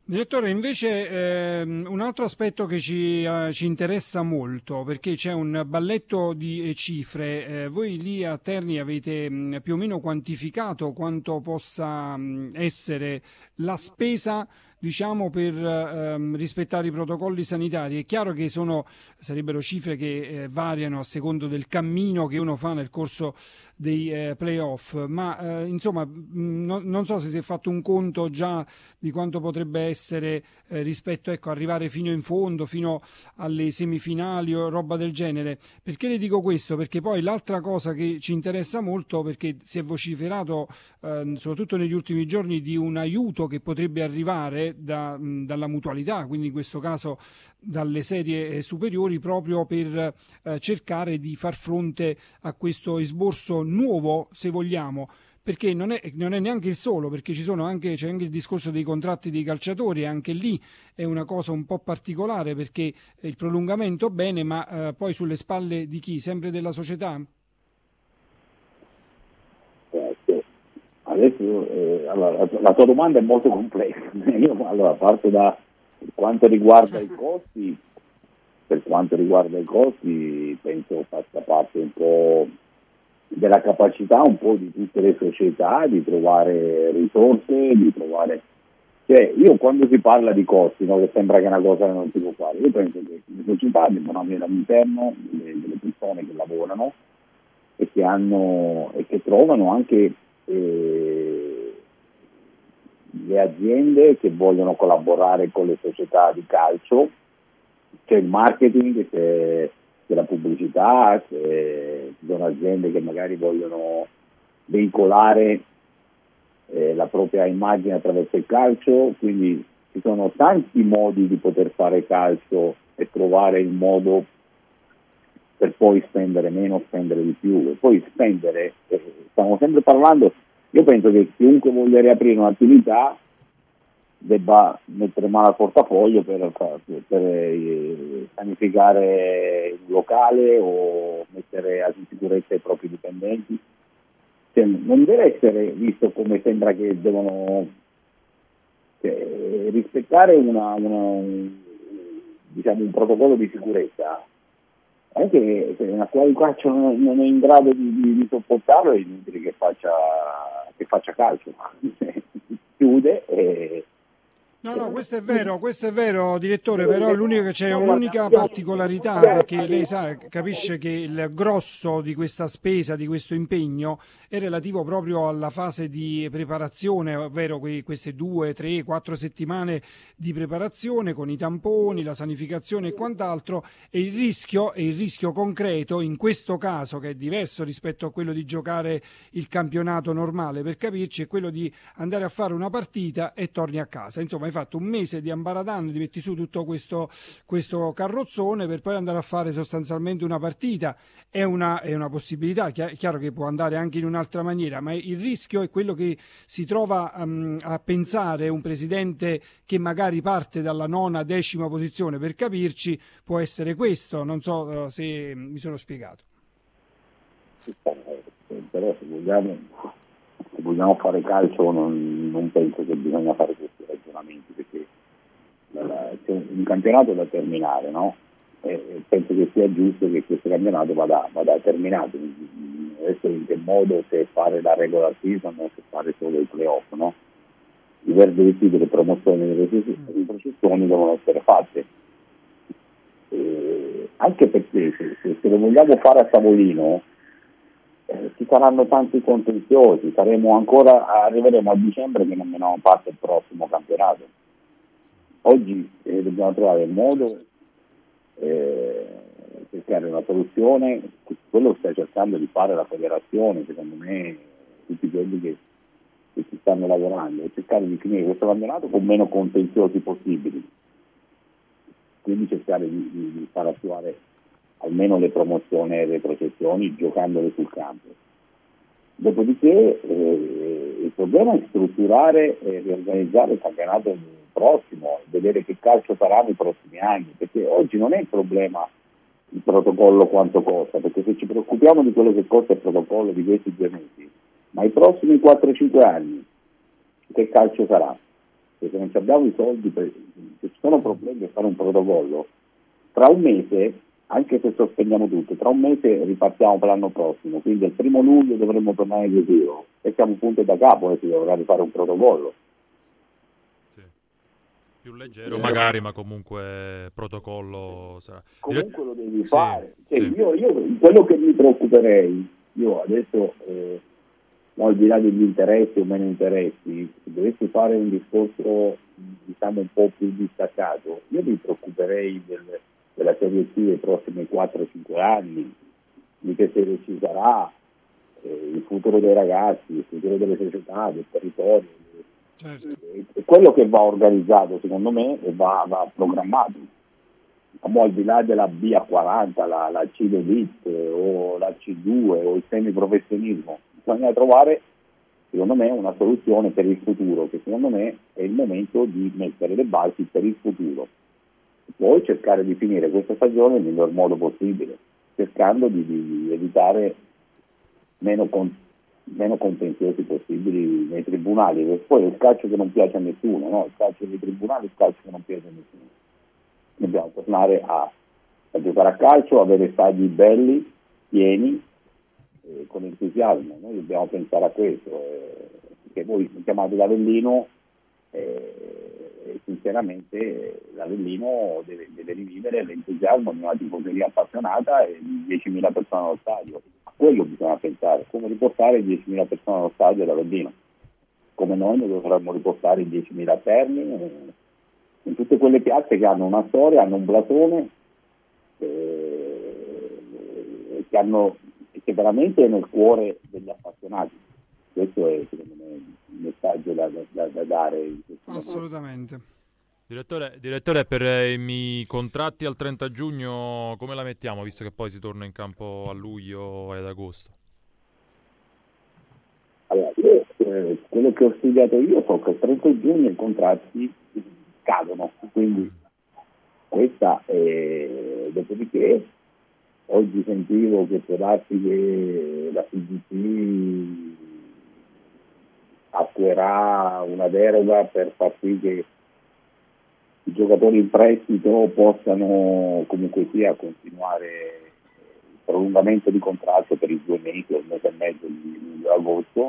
Direttore, invece un altro aspetto che ci interessa molto, perché c'è un balletto di cifre. Voi lì a Terni avete più o meno quantificato quanto possa essere la spesa, diciamo, per rispettare i protocolli sanitari. È chiaro che sarebbero cifre che variano a secondo del cammino che uno fa nel corso dei playoff, ma insomma, non so se si è fatto un conto già di quanto potrebbe essere rispetto, ecco, arrivare fino in fondo, fino alle semifinali o roba del genere. Perché le dico questo? Perché poi l'altra cosa che ci interessa molto, perché si è vociferato soprattutto negli ultimi giorni di un aiuto che potrebbe arrivare dalla mutualità, quindi in questo caso dalle serie superiori, proprio per cercare di far fronte a questo esborso nuovo, se vogliamo, perché non è neanche il solo, perché c'è anche il discorso dei contratti dei calciatori, e anche lì è una cosa un po' particolare, perché il prolungamento bene, ma poi sulle spalle di chi? Sempre della società? Sì. Adesso, allora, la tua domanda è molto complessa. Io allora, parto da per quanto riguarda i costi, per quanto riguarda i costi, penso faccia parte un po' della capacità un po' di tutte le società di trovare risorse, di trovare. Cioè, io quando si parla di costi, no, che sembra che è una cosa che non si può fare, io penso che le società devono avere all'interno delle persone che lavorano e che trovano anche le aziende che vogliono collaborare con le società di calcio, c'è il marketing, c'è la pubblicità, ci sono aziende che magari vogliono veicolare la propria immagine attraverso il calcio, quindi ci sono tanti modi di poter fare calcio e trovare il modo per poi spendere meno, spendere di più e poi spendere, stiamo sempre parlando, io penso che chiunque voglia riaprire un'attività debba mettere mano al portafoglio per pianificare il locale o mettere in sicurezza i propri dipendenti. Cioè, non deve essere visto come sembra che devono rispettare diciamo, un protocollo di sicurezza. Anche se una squadra di calcio non è in grado di sopportarlo, è inutile che faccia calcio. Chiude e No, no, questo è vero, direttore, però l'unico che c'è un'unica particolarità, perché lei sa, capisce che il grosso di questa spesa, di questo impegno, è relativo proprio alla fase di preparazione, ovvero queste 2, 3, 4 settimane di preparazione con i tamponi, la sanificazione e quant'altro, e il rischio concreto, in questo caso, che è diverso rispetto a quello di giocare il campionato normale, per capirci, è quello di andare a fare una partita e torni a casa. Insomma, hai fatto un mese di ambaradan, ti metti su tutto questo carrozzone per poi andare a fare sostanzialmente una partita. È una possibilità, chiaro che può andare anche in un'altra maniera, ma il rischio è quello che si trova a pensare un presidente che magari parte dalla nona, decima posizione, per capirci, può essere questo. Non so se mi sono spiegato. però se vogliamo fare calcio non penso che bisogna fare questi ragionamenti, perché c'è un campionato da terminare, no? E penso che sia giusto che questo campionato vada terminato. Adesso in che modo, se fare la regular season o se fare solo i playoff, no? I verdetti delle promozioni e delle retrocessioni devono essere fatte. Anche perché se lo vogliamo fare a tavolino ci saranno tanti contenziosi, arriveremo a dicembre che nemmeno parte il prossimo campionato. Oggi dobbiamo trovare il modo, cercare una soluzione, quello sta cercando di fare la federazione, secondo me, tutti quelli che ci stanno lavorando, e cercare di finire questo campionato con meno contenziosi possibili, quindi cercare di far attuare almeno le promozioni e le retrocessioni giocandole sul campo. Dopodiché il problema è strutturare e riorganizzare il campionato prossimo, vedere che calcio saranno i prossimi anni, perché oggi non è il problema il protocollo quanto costa, perché se ci preoccupiamo di quello che costa il protocollo di questi 2 mesi, ma i prossimi 4-5 anni che calcio sarà? se non abbiamo i soldi, se ci sono problemi per fare un protocollo, tra un mese, anche se sospendiamo tutto, tra un mese ripartiamo per l'anno prossimo, quindi il 1° luglio dovremmo tornare in ritiro e siamo punto da capo e si dovrà rifare un protocollo. Sì. Più leggero magari, ma comunque protocollo sarà. Comunque lo devi Sì, fare. Cioè, sì. io quello che mi preoccuperei, io adesso, al di là degli interessi o meno interessi, se dovessi fare un discorso diciamo un po' più distaccato, io mi preoccuperei della Serie C nei prossimi 4-5 anni, di che serie ci sarà, il futuro dei ragazzi, il futuro delle società, del territorio. Certo. È quello che va organizzato secondo me e va programmato. Al di là della B40, la C Elite o la C2 o il semiprofessionismo, bisogna trovare secondo me una soluzione per il futuro, che secondo me è il momento di mettere le basi per il futuro. Poi cercare di finire questa stagione nel miglior modo possibile, cercando di evitare meno contenziosi possibili nei tribunali, perché poi è il calcio che non piace a nessuno, no? Il calcio dei tribunali è il calcio che non piace a nessuno. Dobbiamo tornare a giocare a calcio, avere stadi belli, pieni, con entusiasmo. Noi dobbiamo pensare a questo, perché voi mi chiamate l'Avellino e sinceramente l'Avellino deve rivivere l'entusiasmo di una tifoseria appassionata e di 10.000 persone allo stadio. A quello bisogna pensare, come riportare 10.000 persone allo stadio dell'Avellino, come noi ne dovremmo riportare 10.000 a Terni, in tutte quelle piazze che hanno una storia, hanno un blasone, che veramente è nel cuore degli appassionati. Questo è secondo me il messaggio da dare in questo Assolutamente. Direttore, per i contratti al 30 giugno come la mettiamo, visto che poi si torna in campo a luglio e ad agosto? Allora, quello che ho studiato io so che il 30 giugno i contratti cadono, quindi questa è, dopodiché oggi sentivo che può darsi che la FIGC attuerà una deroga per far sì che i giocatori in prestito possano comunque sia continuare il prolungamento di contratto per i 2 mesi o il mese e mezzo di luglio-agosto.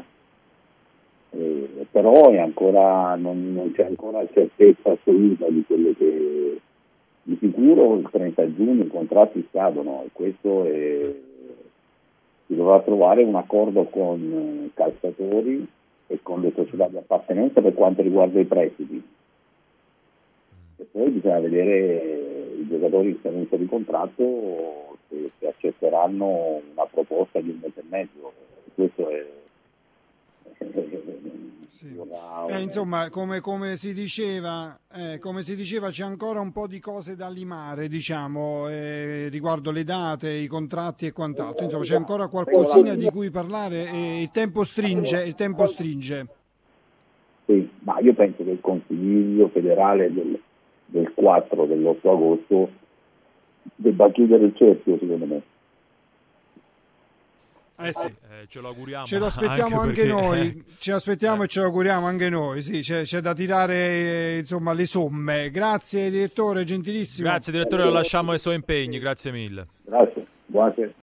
Però è ancora, non c'è ancora certezza assoluta di quello che di sicuro il 30 giugno i contratti scadono e questo si dovrà trovare un accordo con calciatori e con le società di appartenenza per quanto riguarda i prestiti. E poi bisogna vedere i giocatori in scadenza di contratto se accetteranno una proposta di 1 mese e mezzo. Questo è sì. Insomma, come si diceva, c'è ancora un po' di cose da limare, diciamo, riguardo le date, i contratti e quant'altro. Insomma, c'è ancora qualcosina di cui parlare e il tempo stringe. Sì, ma io penso che il Consiglio federale del 4 dell'8 agosto debba chiudere il cerchio, secondo me. Sì. Ce lo auguriamo. Ce lo aspettiamo anche noi, ce l'aspettiamo e ce lo auguriamo anche noi. Sì, c'è da tirare insomma le somme. Grazie direttore, gentilissimo. Grazie direttore, lo lasciamo ai suoi impegni, grazie mille. Grazie, buonasera.